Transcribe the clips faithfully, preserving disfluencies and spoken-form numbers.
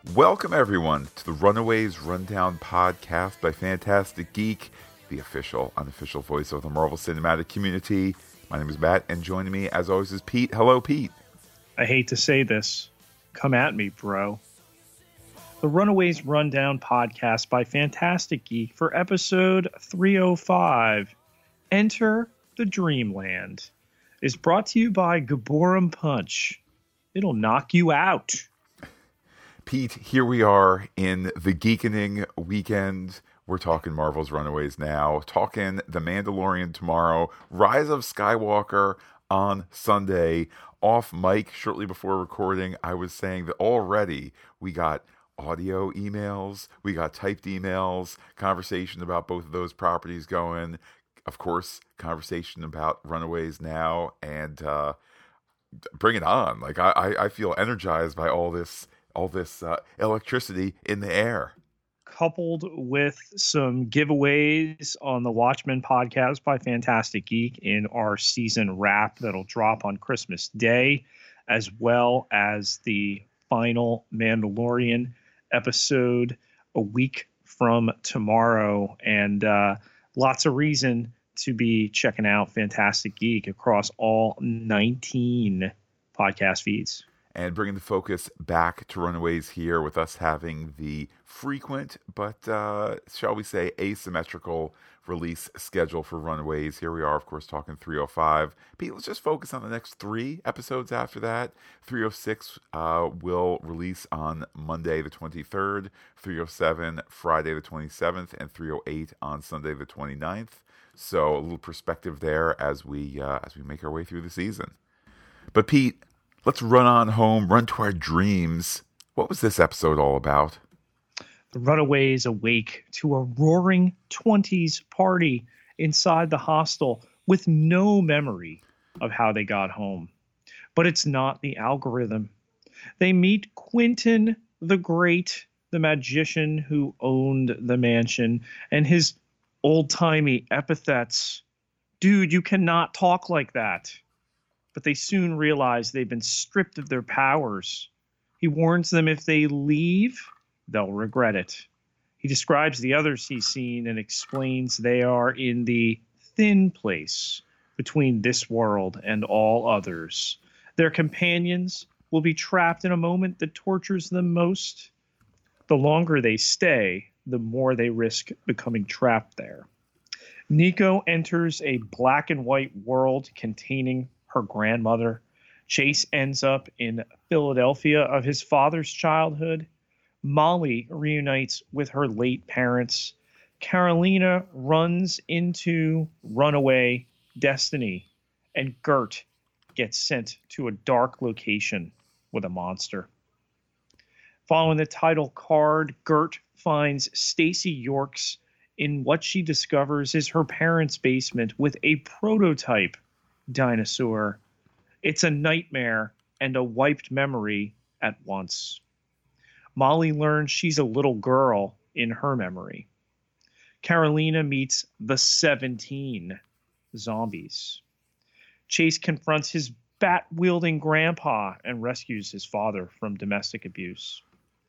Welcome, everyone, to the Runaways Rundown podcast by Fantastic Geek, the official, unofficial voice of the Marvel Cinematic Community. My name is Matt, and joining me, as always, is Pete. Hello, Pete. I hate to say this. Come at me, bro. The Runaways Rundown podcast by Fantastic Geek for episode three oh five, Enter the Dreamland, is brought to you by Gaborum Punch. It'll knock you out. Pete, here we are in the Geekening weekend. We're talking Marvel's Runaways now, talking The Mandalorian tomorrow, Rise of Skywalker on Sunday. Off mic, shortly before recording, I was saying that already we got audio emails, we got typed emails, conversation about both of those properties going. Of course, conversation about Runaways now, and uh, bring it on. Like I, I, I feel energized by all this all this uh, electricity in the air. Coupled with some giveaways on the Watchmen podcast by Fantastic Geek in our season wrap that'll drop on Christmas Day, as well as the final Mandalorian episode a week from tomorrow. And uh, lots of reason to be checking out Fantastic Geek across all nineteen podcast feeds. And bringing the focus back to Runaways here with us having the frequent, but uh, shall we say asymmetrical release schedule for Runaways. Here we are, of course, talking three oh five. Pete, let's just focus on the next three episodes after that. three oh six uh, will release on Monday the twenty-third, three oh seven Friday the twenty-seventh, and three oh eight on Sunday the twenty-ninth. So a little perspective there as we uh, as we make our way through the season. But Pete, let's run on home, run to our dreams. What was this episode all about? The Runaways awake to a roaring twenties party inside the hostel with no memory of how they got home. But it's not the algorithm. They meet Quentin the Great, the magician who owned the mansion, and his old-timey epithets. Dude, you cannot talk like that. But they soon realize they've been stripped of their powers. He warns them if they leave, they'll regret it. He describes the others he's seen and explains they are in the thin place between this world and all others. Their companions will be trapped in a moment that tortures them most. The longer they stay, the more they risk becoming trapped there. Nico enters a black and white world containing her grandmother. Chase ends up in Philadelphia of his father's childhood. Molly reunites with her late parents. Carolina runs into runaway Destiny, and Gert gets sent to a dark location with a monster. Following the title card, Gert finds Stacy Yorks in what she discovers is her parents' basement with a prototype dinosaur. It's a nightmare and a wiped memory at once. Molly learns she's a little girl in her memory. Carolina meets the seventeen zombies. Chase confronts his bat-wielding grandpa and rescues his father from domestic abuse.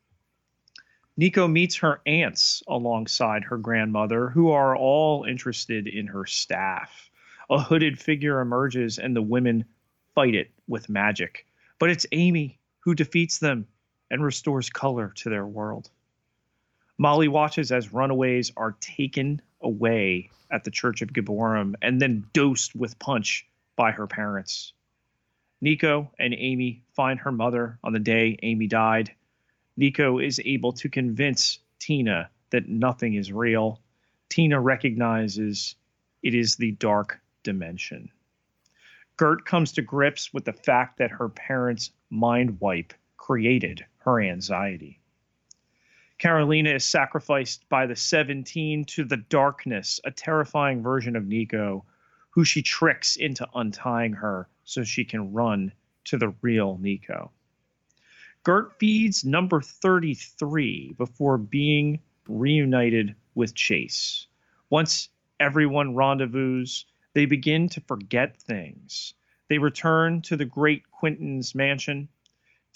Nico meets her aunts alongside her grandmother, who are all interested in her staff. A hooded figure emerges and the women fight it with magic. But it's Amy who defeats them and restores color to their world. Molly watches as runaways are taken away at the Church of Gaborum and then dosed with punch by her parents. Nico and Amy find her mother on the day Amy died. Nico is able to convince Tina that nothing is real. Tina recognizes it is the dark dimension. Gert comes to grips with the fact that her parents' mind wipe created her anxiety. Carolina is sacrificed by the seventeen to the darkness, a terrifying version of Nico, who she tricks into untying her so she can run to the real Nico. Gert feeds number thirty-three before being reunited with Chase. Once everyone rendezvous, they begin to forget things. They return to the great Quentin's mansion.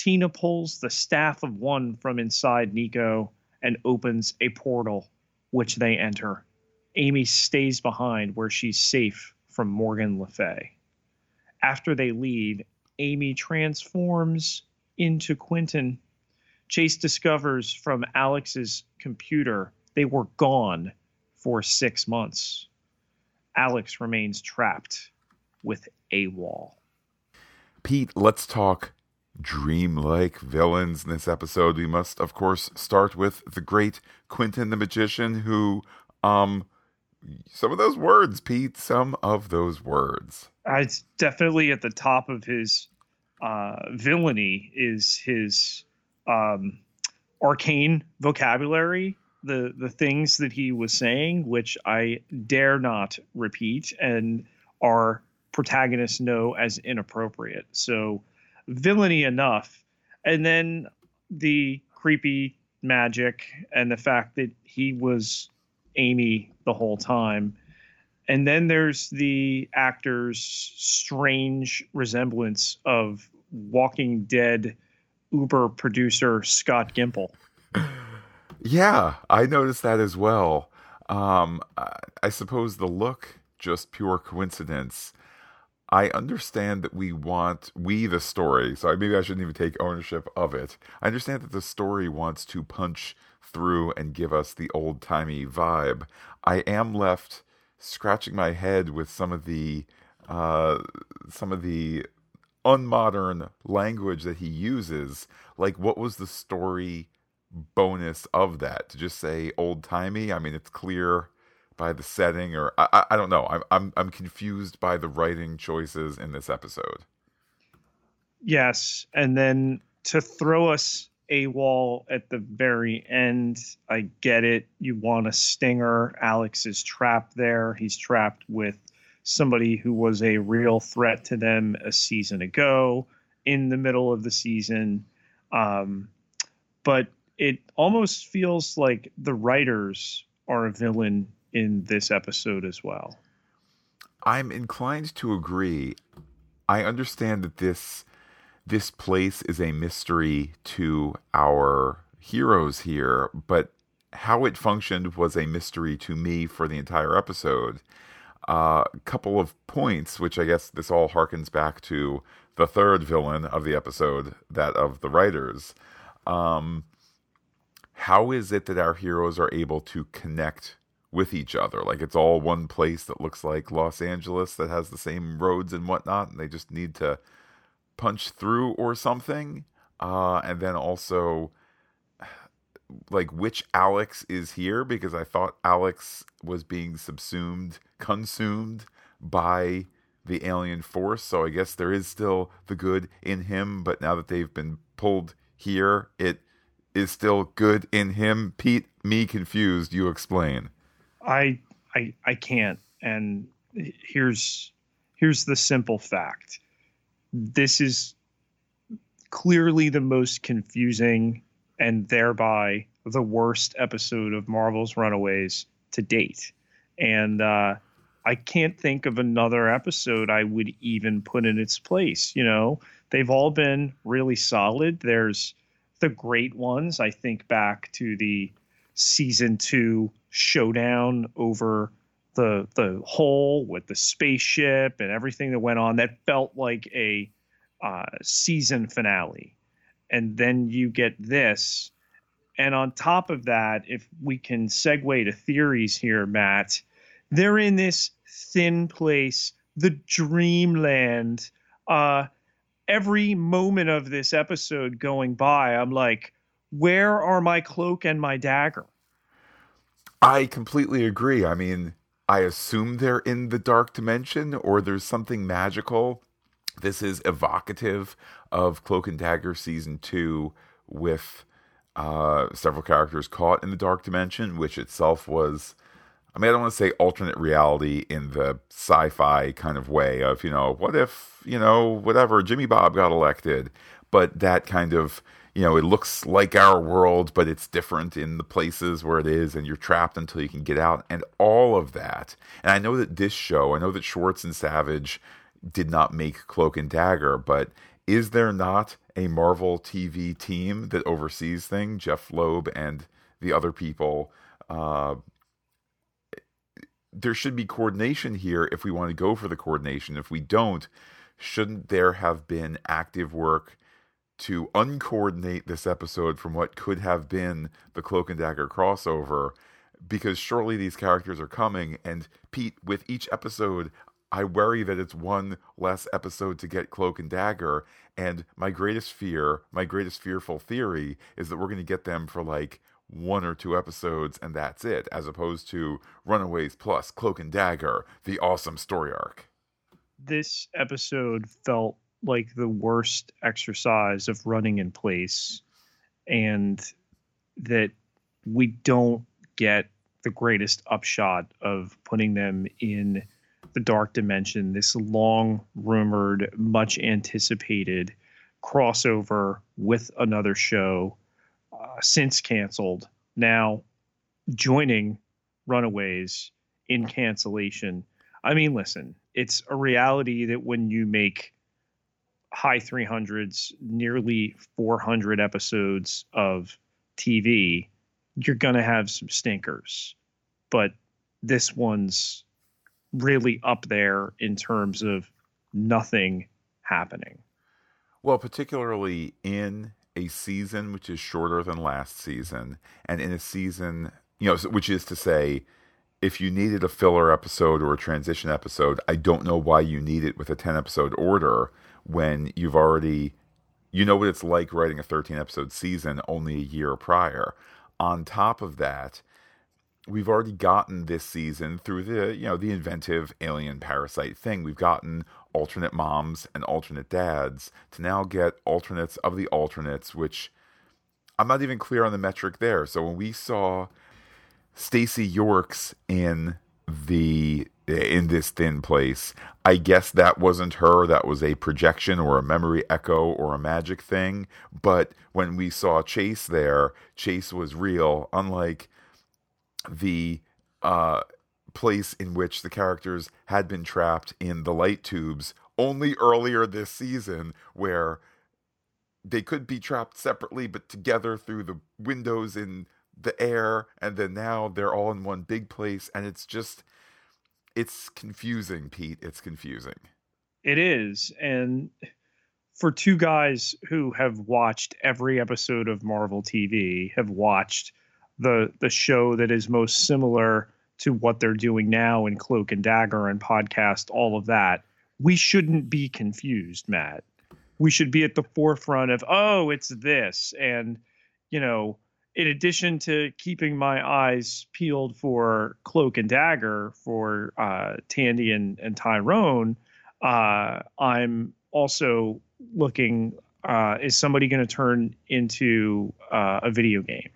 Tina pulls the staff of one from inside Nico and opens a portal, which they enter. Amy stays behind where she's safe from Morgan Le Fay. After they leave, Amy transforms into Quentin. Chase discovers from Alex's computer they were gone for six months. Alex remains trapped with AWOL. Pete, let's talk dreamlike villains in this episode. We must, of course, start with the great Quentin the Magician, who, um, some of those words, Pete, some of those words. Uh, it's definitely at the top of his uh, villainy is his um, arcane vocabulary, the, the things that he was saying, which I dare not repeat, and our protagonists know as inappropriate. So villainy enough. And then the creepy magic and the fact that he was Amy the whole time. And then there's the actor's strange resemblance of Walking Dead Uber producer Scott Gimple. Yeah, I noticed that as well. Um, I, I suppose the look, just pure coincidence. I understand that we want, we the story, so maybe I shouldn't even take ownership of it. I understand that the story wants to punch through and give us the old-timey vibe. I am left scratching my head with some of the uh, some of the unmodern language that he uses. Like, what was the story bonus of that? To just say old-timey? I mean, it's clear by the setting, or I, I, I don't know. I'm I'm I'm confused by the writing choices in this episode. Yes, and then to throw us AWOL at the very end, I get it. You want a stinger. Alex is trapped there. He's trapped with somebody who was a real threat to them a season ago, in the middle of the season. Um, but it almost feels like the writers are a villain in this episode as well. I'm inclined to agree. I understand that this this place is a mystery to our heroes here, but how it functioned was a mystery to me for the entire episode. A uh, couple of points, which I guess this all harkens back to the third villain of the episode, that of the writers. Um, how is it that our heroes are able to connect with each other? Like, it's all one place that looks like Los Angeles, that has the same roads and whatnot, and they just need to punch through or something. Uh, and then also, like, which Alex is here? Because I thought Alex was being subsumed, consumed by the alien force. So I guess there is still the good in him, but now that they've been pulled here, it is still good in him. Pete, me confused. You explain. I I I can't. And here's here's the simple fact. This is clearly the most confusing and thereby the worst episode of Marvel's Runaways to date. And uh, I can't think of another episode I would even put in its place. You know, they've all been really solid. There's the great ones. I think back to the season two showdown over the the hole with the spaceship and everything that went on. That felt like a uh, season finale. And then you get this. And on top of that, if we can segue to theories here, Matt, they're in this thin place, the dreamland. Uh, every moment of this episode going by, I'm like, where are my cloak and my dagger? I completely agree. I mean, I assume they're in the dark dimension, or there's something magical. This is evocative of Cloak and Dagger season two, with uh, several characters caught in the dark dimension, which itself was, I mean, I don't want to say alternate reality in the sci-fi kind of way of, you know, what if, you know, whatever, Jimmy Bob got elected, but that kind of, you know, it looks like our world, but it's different in the places where it is, and you're trapped until you can get out, and all of that. And I know that this show, I know that Schwartz and Savage did not make Cloak and Dagger, but is there not a Marvel T V team that oversees things? Jeff Loeb and the other people. Uh, there should be coordination here if we want to go for the coordination. If we don't, shouldn't there have been active work to uncoordinate this episode from what could have been the Cloak and Dagger crossover? Because surely these characters are coming, and Pete, with each episode, I worry that it's one less episode to get Cloak and Dagger, and my greatest fear, my greatest fearful theory, is that we're going to get them for like one or two episodes, and that's it, as opposed to Runaways plus Cloak and Dagger, the awesome story arc. This episode felt like the worst exercise of running in place, and that we don't get the greatest upshot of putting them in the dark dimension, this long rumored, much anticipated crossover with another show, uh, since canceled, now joining Runaways in cancellation. I mean, listen, it's a reality that when you make high three hundreds, nearly four hundred episodes of T V, you're going to have some stinkers. But this one's really up there in terms of nothing happening. Well, particularly in a season which is shorter than last season, and in a season, you know, which is to say, if you needed a filler episode or a transition episode, I don't know why you need it with a ten episode order when you've already, you know what it's like writing a thirteen episode season only a year prior. On top of that, we've already gotten this season through the, you know, the inventive alien parasite thing. We've gotten alternate moms and alternate dads to now get alternates of the alternates, which I'm not even clear on the metric there. So when we saw Stacey Yorks in the in this thin place, I guess that wasn't her. That was a projection or a memory echo or a magic thing. But when we saw Chase there, Chase was real, unlike the uh, place in which the characters had been trapped in the light tubes only earlier this season, where they could be trapped separately but together through the windows in the air, and then now they're all in one big place, and it's just, it's confusing, Pete. It's confusing. It is. And for two guys who have watched every episode of Marvel T V, have watched the the show that is most similar to what they're doing now in Cloak and Dagger and podcast, all of that, we shouldn't be confused, Matt. We should be at the forefront of, oh, it's this. And, you know, in addition to keeping my eyes peeled for Cloak and Dagger for uh, Tandy and, and Tyrone, uh, I'm also looking, uh, is somebody going to turn into uh, a video game?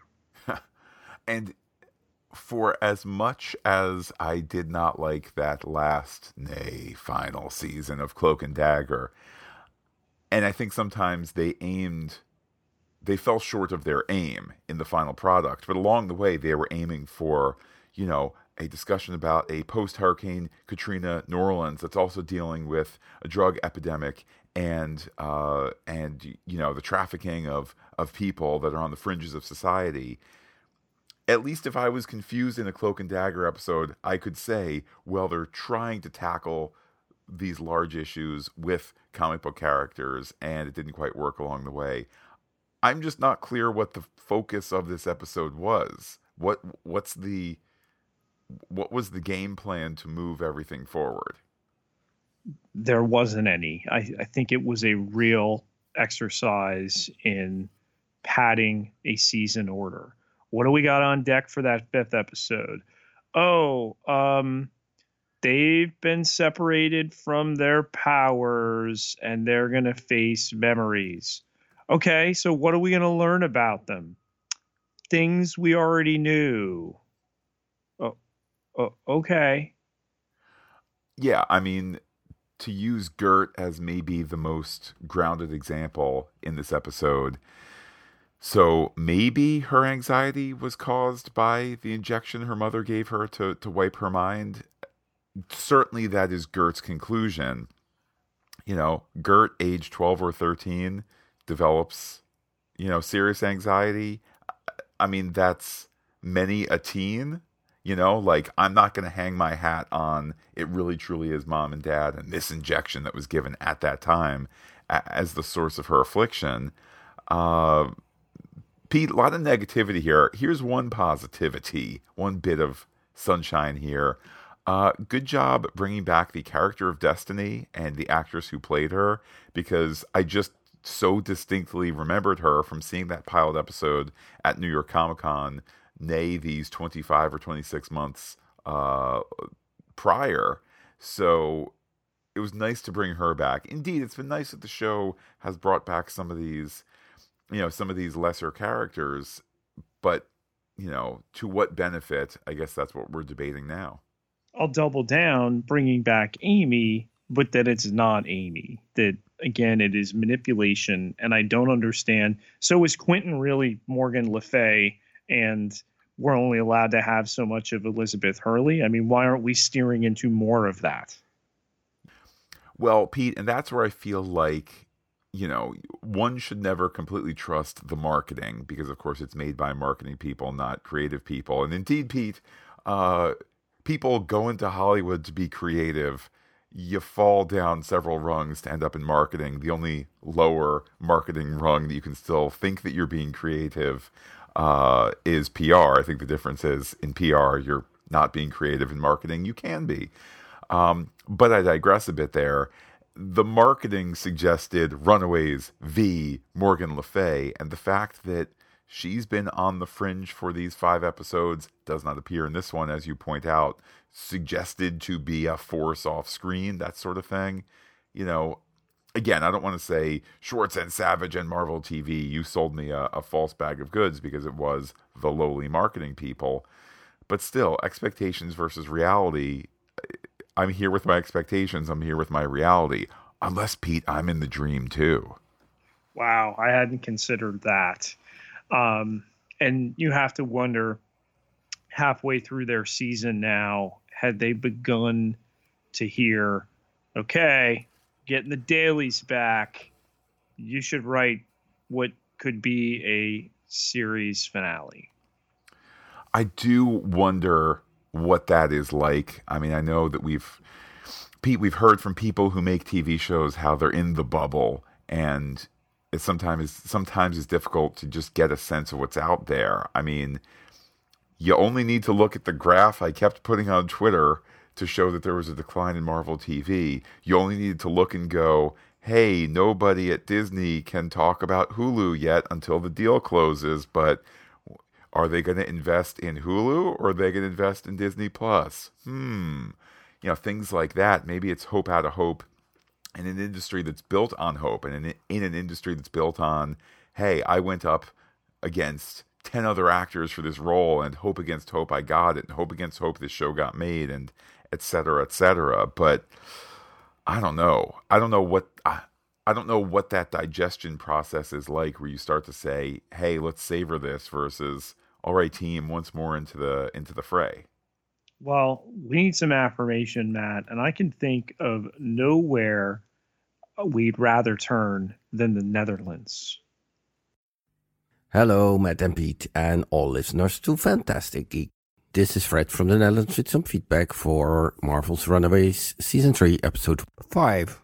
And for as much as I did not like that last, nay, final season of Cloak and Dagger, and I think sometimes they aimed, they fell short of their aim in the final product, but along the way they were aiming for, you know, a discussion about a post-Hurricane Katrina New Orleans that's also dealing with a drug epidemic and, uh, and you know, the trafficking of, of people that are on the fringes of society. At least if I was confused in a Cloak and Dagger episode, I could say, well, they're trying to tackle these large issues with comic book characters, and it didn't quite work along the way. I'm just not clear what the focus of this episode was. What what's the what was the game plan to move everything forward? There wasn't any. I, I think it was a real exercise in padding a season order. What do we got on deck for that fifth episode? Oh, um, they've been separated from their powers and they're going to face memories. Okay, so what are we going to learn about them? Things we already knew. Oh, oh, okay. Yeah, I mean, to use Gert as maybe the most grounded example in this episode, so maybe her anxiety was caused by the injection her mother gave her to, to wipe her mind. Certainly that is Gert's conclusion. you know, Gert, age twelve or thirteen, develops, you know, serious anxiety. I mean, that's many a teen, you know, like I'm not going to hang my hat on it really truly is mom and dad and this injection that was given at that time as the source of her affliction. Uh, Pete, a lot of negativity here. Here's one positivity, one bit of sunshine here. Uh, good job bringing back the character of Destiny and the actress who played her, because I just so distinctly remembered her from seeing that pilot episode at New York Comic Con, nay, these twenty-five or twenty-six months uh, prior. So it was nice to bring her back. Indeed, it's been nice that the show has brought back some of these, you know, some of these lesser characters, but, you know, to what benefit? I guess that's what we're debating now. I'll double down, bringing back Amy, but that it's not Amy. That, again, it is manipulation, and I don't understand. So is Quentin really Morgan Le Fay, and we're only allowed to have so much of Elizabeth Hurley? I mean, why aren't we steering into more of that? Well, Pete, and that's where I feel like, you know, one should never completely trust the marketing, because, of course, it's made by marketing people, not creative people. And indeed, Pete, uh, people go into Hollywood to be creative. You fall down several rungs to end up in marketing. The only lower marketing rung that you can still think that you're being creative uh, is P R. I think the difference is in P R, you're not being creative. In marketing, you can be. Um, but I digress a bit there. The marketing suggested Runaways v. Morgan Le Fay, and the fact that she's been on the fringe for these five episodes, does not appear in this one, as you point out, suggested to be a force off screen, that sort of thing. You know, again, I don't want to say Schwartz and Savage and Marvel T V, you sold me a, a false bag of goods, because it was the lowly marketing people. But still, expectations versus reality. I'm here with my expectations. I'm here with my reality. Unless, Pete, I'm in the dream too. Wow, I hadn't considered that. Um, and you have to wonder, halfway through their season now, had they begun to hear, okay, getting the dailies back, you should write what could be a series finale? I do wonder what that is like. I mean, I know that we've, Pete, we've heard from people who make T V shows how they're in the bubble, and it sometimes sometimes it's difficult to just get a sense of what's out there. I mean, you only need to look at the graph I kept putting on Twitter to show that there was a decline in Marvel T V. You only need to look and go, hey, nobody at Disney can talk about Hulu yet until the deal closes, but are they going to invest in Hulu, or are they going to invest in Disney Plus? Hmm. You know, things like that. Maybe it's hope out of hope in an industry that's built on hope, and in, in an industry that's built on, hey, I went up against ten other actors for this role, and hope against hope I got it, and hope against hope this show got made, and et cetera, et cetera. But I don't know. I don't know what... I, I don't know what that digestion process is like, where you start to say, hey, let's savor this, versus, all right, team, once more into the into the fray. Well, we need some affirmation, Matt, and I can think of nowhere we'd rather turn than the Netherlands. Hello, Matt and Pete, and all listeners to Fantastic Geek. This is Fred from the Netherlands with some feedback for Marvel's Runaways Season three, Episode five.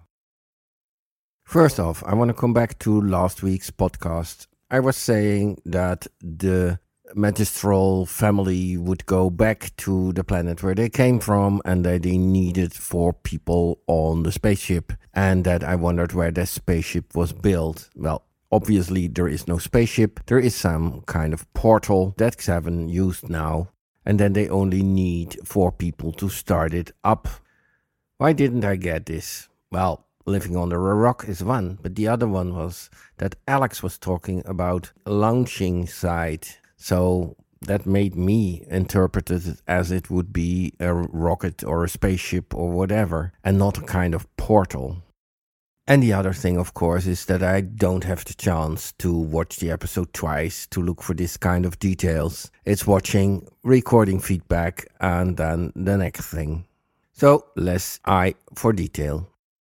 First off, I want to come back to last week's podcast. I was saying that the Magistral family would go back to the planet where they came from, and that they needed four people on the spaceship, and that I wondered where the spaceship was built. Well, obviously there is no spaceship. There is some kind of portal that Seven used now, and then they only need four people to start it up. Why didn't I get this? Well, living under a rock is one, but the other one was that Alex was talking about a launching site. So that made me interpret it as it would be a rocket or a spaceship or whatever, and not a kind of portal. And the other thing, of course, is that I don't have the chance to watch the episode twice to look for this kind of details. It's watching, recording feedback, and then the next thing. So less eye for detail.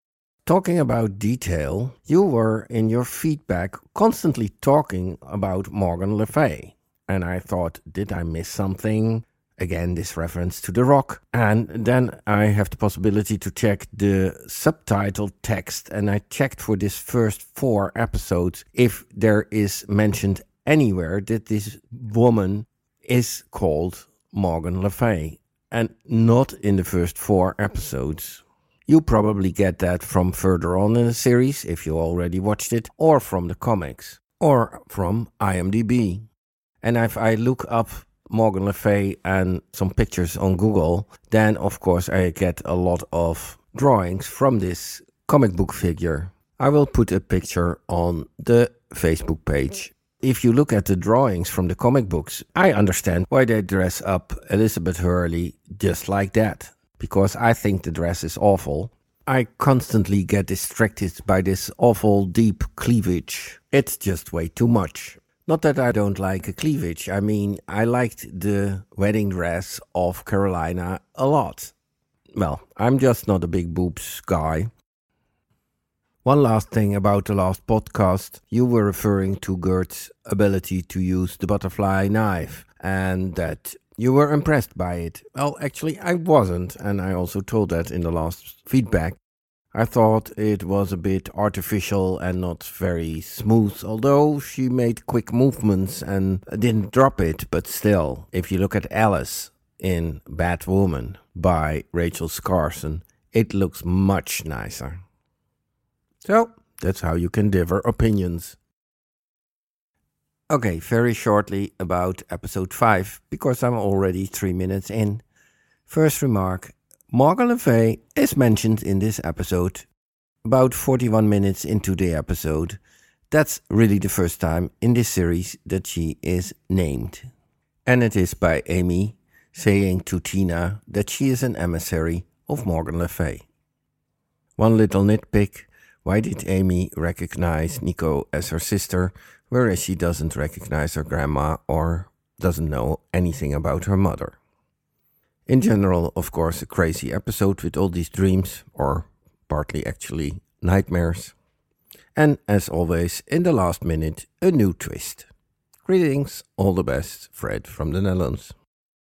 talking about detail, you were in your feedback constantly talking about Morgan Le Fay. And I thought, did I miss something? Again, this reference to The Rock. And then I have the possibility to check the subtitle text. And I checked for this first four episodes if there is mentioned anywhere that this woman is called Morgan Le Fay. And not in the first four episodes. You probably get that from further on in the series, if you already watched it, or from the comics, or from IMDb. And if I look up Morgan Le Fay and some pictures on Google, then of course I get a lot of drawings from this comic book figure. I will put a picture on the Facebook page. If you look at the drawings from the comic books, I understand why they dress up Elizabeth Hurley just like that. Because I think the dress is awful. I constantly get distracted by this awful deep cleavage. It's just way too much. Not that I don't like a cleavage. I mean, I liked the wedding dress of Carolina a lot. Well, I'm just not a big boobs guy. One last thing about the last podcast. You were referring to Gert's ability to use the butterfly knife and that you were impressed by it. Well, actually, I wasn't, and I also told that in the last feedback. I thought it was a bit artificial and not very smooth, although she made quick movements and didn't drop it. But still, if you look at Alice in Batwoman by Rachel Skarsten, it looks much nicer. So, that's how you can differ opinions. Okay, very shortly about episode five, because I'm already three minutes in. First remark, Morgan Le Fay is mentioned in this episode about forty-one minutes into the episode. That's really the first time in this series that she is named. And it is by Amy saying to Tina that she is an emissary of Morgan Le Fay. One little nitpick, why did Amy recognize Nico as her sister, whereas she doesn't recognize her grandma or doesn't know anything about her mother? In general, of course, a crazy episode with all these dreams, or partly actually nightmares. And as always, in the last minute, a new twist. Greetings, all the best, Fred from the Netherlands.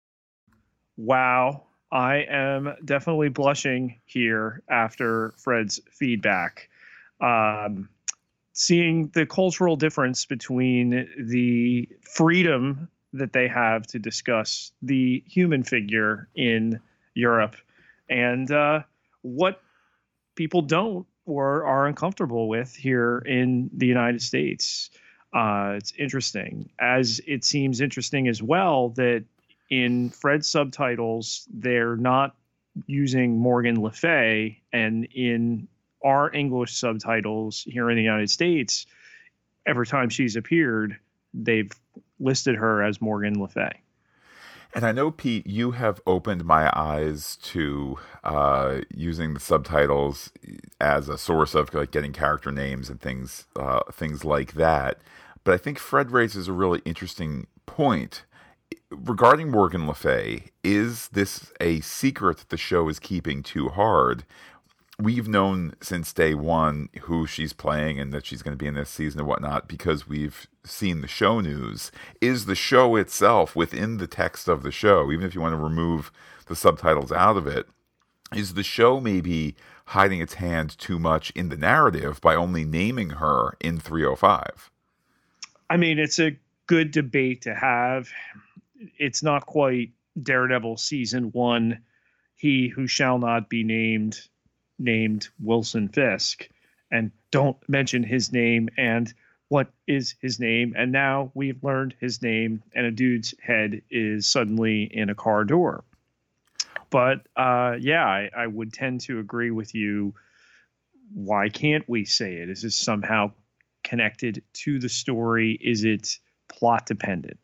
Wow, I am definitely blushing here after Fred's feedback. Um, seeing the cultural difference between the freedom that they have to discuss the human figure in Europe and uh, what people don't or are uncomfortable with here in the United States. Uh, it's interesting, as it seems interesting as well that in Fred's subtitles, they're not using Morgan Le Fay, and in our English subtitles here in the United States, every time she's appeared, they've listed her as Morgan Le Fay. And I know, Pete, you have opened my eyes to uh, using the subtitles as a source of like getting character names and things, uh, things like that. But I think Fred raises a really interesting point regarding Morgan Le Fay. Is this a secret that the show is keeping too hard? We've known since day one who she's playing and that she's going to be in this season and whatnot because we've seen the show news. Is the show itself, within the text of the show, even if you want to remove the subtitles out of it, is the show maybe hiding its hand too much in the narrative by only naming her in three oh five? I mean, it's a good debate to have. It's not quite Daredevil season one, he who shall not be named, named Wilson Fisk, and don't mention his name and what is his name. And now we've learned his name and a dude's head is suddenly in a car door. But uh, yeah, I, I would tend to agree with you. Why can't we say it? Is this somehow connected to the story? Is it plot dependent?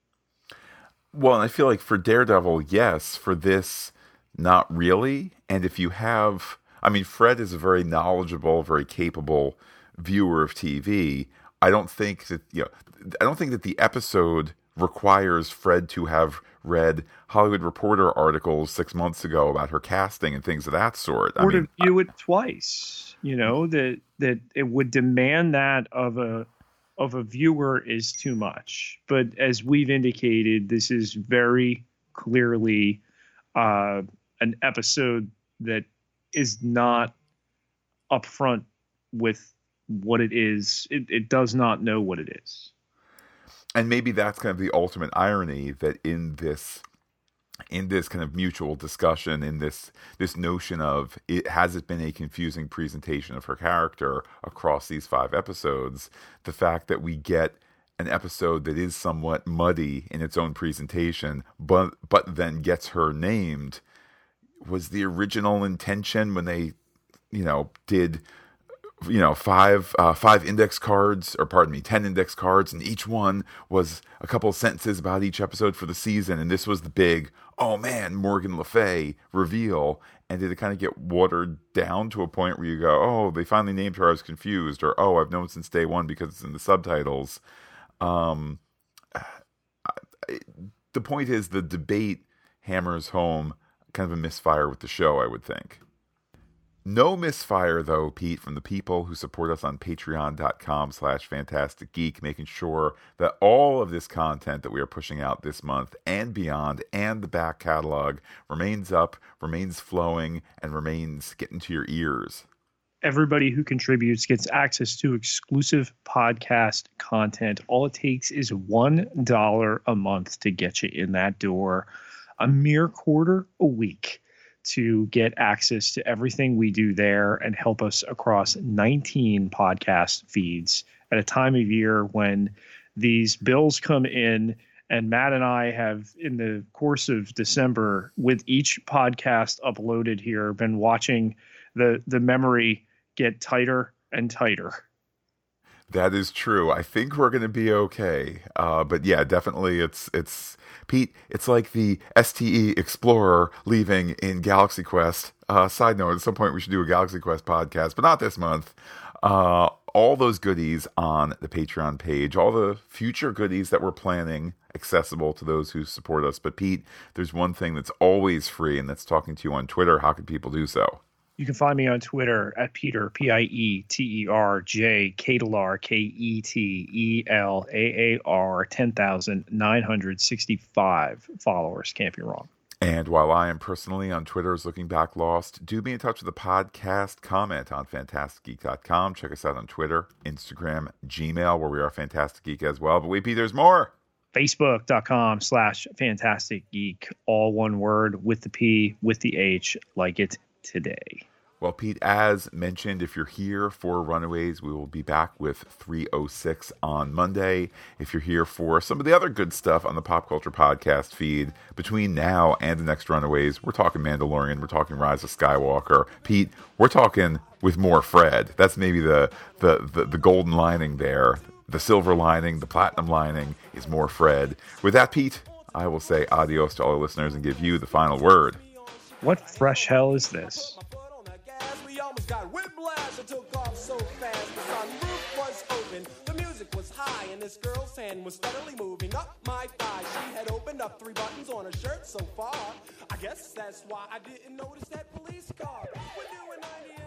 Well, I feel like for Daredevil, yes. For this, not really. And if you have, I mean, Fred is a very knowledgeable, very capable viewer of T V. I don't think that, you know, I don't think that the episode requires Fred to have read Hollywood Reporter articles six months ago about her casting and things of that sort. Or I mean, to view it twice, you know, that that it would demand that of a of a viewer is too much. But as we've indicated, this is very clearly uh, an episode that is not upfront with what it is. It, it does not know what it is. And maybe that's kind of the ultimate irony, that in this in this kind of mutual discussion, in this this notion of it has it been a confusing presentation of her character across these five episodes, the fact that we get an episode that is somewhat muddy in its own presentation, but but then gets her named, was the original intention when they, you know, did, you know, five uh, five index cards, or pardon me, ten index cards, and each one was a couple of sentences about each episode for the season, and this was the big, oh man, Morgan Le Fay reveal. And did it kind of get watered down to a point where you go, oh, they finally named her, I was confused, or oh, I've known since day one because it's in the subtitles. Um, the point is, the debate hammers home kind of a misfire with the show, I would think. No misfire, though, Pete, from the people who support us on patreon.com slash fantastic geek, making sure that all of this content that we are pushing out this month and beyond, and the back catalog, remains up, remains flowing, and remains getting to your ears. Everybody who contributes gets access to exclusive podcast content. All it takes is one dollar a month to get you in that door. A mere quarter a week to get access to everything we do there and help us across nineteen podcast feeds at a time of year when these bills come in. And Matt and I have, in the course of December, with each podcast uploaded here, been watching the the memory get tighter and tighter. That is true. I think we're going to be okay. Uh, but yeah, definitely it's, it's Pete, it's like the S T E Explorer leaving in Galaxy Quest. Uh, side note, at some point we should do a Galaxy Quest podcast, but not this month. Uh, all those goodies on the Patreon page, all the future goodies that we're planning accessible to those who support us. But Pete, there's one thing that's always free, and that's talking to you on Twitter. How can people do so? You can find me on Twitter at Peter, P I E T E R J, Ketelar, K E T E L A A R, ten thousand nine hundred sixty-five followers. Can't be wrong. And while I am personally on Twitter as Looking Back Lost, do be in touch with the podcast. Comment on fantastic geek dot com. Check us out on Twitter, Instagram, Gmail, where we are Fantastic Geek as well. But wait, Pete, there's more. Facebook.com slash Fantastic Geek. All one word, with the P, with the H, like it today. Well, Pete, as mentioned, if you're here for Runaways, we will be back with three oh six on Monday. If you're here for some of the other good stuff on the Pop Culture Podcast feed, between now and the next Runaways, we're talking Mandalorian, we're talking Rise of Skywalker. Pete, we're talking with more Fred. That's maybe the the the, the golden lining there. The silver lining, the platinum lining is more Fred. With that, Pete, I will say adios to all our listeners and give you the final word. What fresh hell is this? We almost got whiplash. It took off so fast. The sunroof was open. The music was high, and this girl's hand was steadily moving up my thigh. She had opened up three buttons on her shirt so far. I guess that's why I didn't notice that police car. We're doing ninety